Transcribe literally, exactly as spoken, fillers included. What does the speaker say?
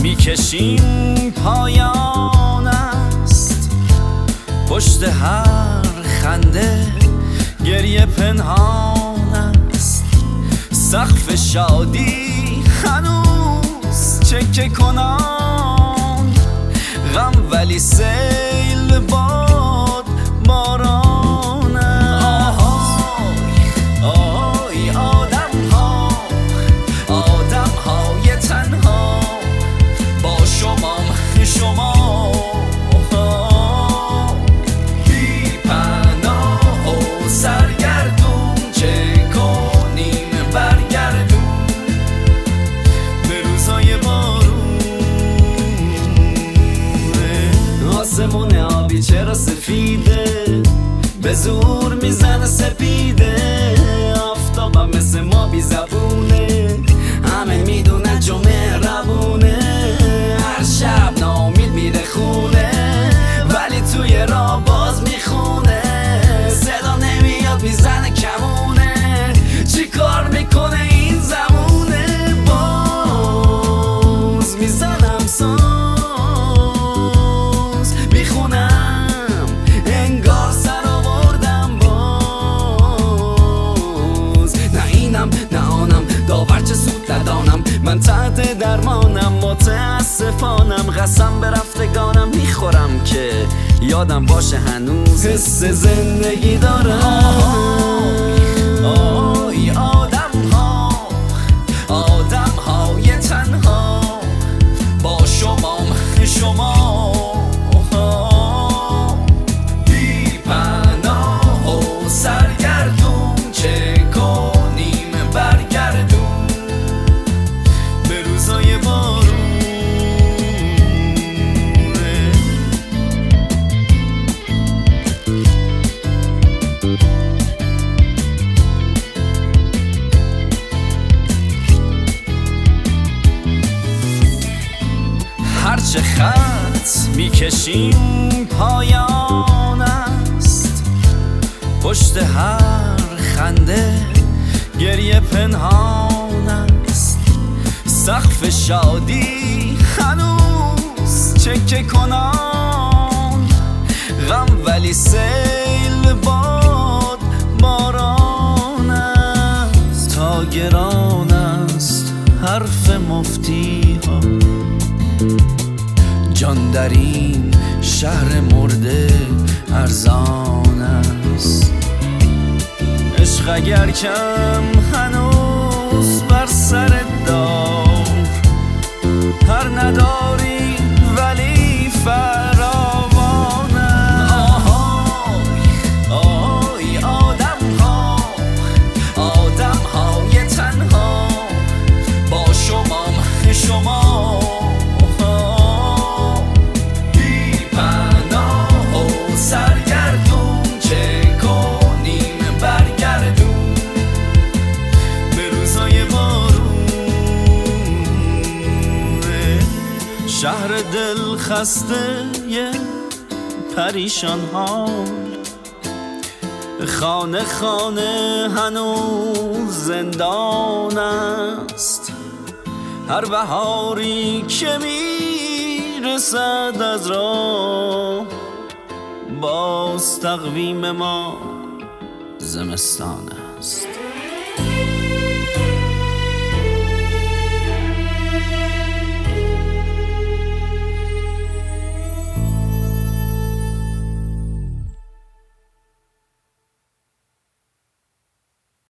میکشیم پایان است، پشت هر خنده گریه پنهان است. سقف شادی هنوز چکه کنان، غم ولی سیل باد باران است. آهای آدم ها، آدم های تنها، با شمام شما بی پناه و سرگردون، چه کنیم برگردون به روزای بارون. آسمون آبی چرا سفیده، به زور میزنه سپیده. آفتابم مثل ما بی زبونه، همه میدونن چون مهربونه. هر شب ناامید میره خونه، ولی توی راه باز میخونه. صدا نمیاد میزنه کمونه، چی کار میکنه این زمونه. باز میزنم ساز، میخونم انگار سر آوردم باز. نه اینم نه آنم، داور چه سود ندانم. من تحت درمانم، متاسفانم. قسم به رفتگانم میخورم که یادم باشه هنوز حس زندگی دارم. آهای آدم ها، آدم های تنها، با شمام شما بی پناه و سرگردون، چه کنیم برگردون به روزای بارون. هرچه خط میکشیم پایان است، پشت هر خنده گریه پنهان است. سقف شادی هنوز چکه کنان، غم ولی سیل باد باران است. تا گران است حرف مفتی ها، جان در این شهر مرده ارزان است. عشق اگر کم هنوز بر سر دار، هر نداری ولی فراوان است. آهای آدم ها، آدم های تنها، با شمام شما شهر دل خسته پریشان ها. خانه خانه هنوز زندان است. هر بهاری که میرسد از راه، باز تقویم ما زمستان است.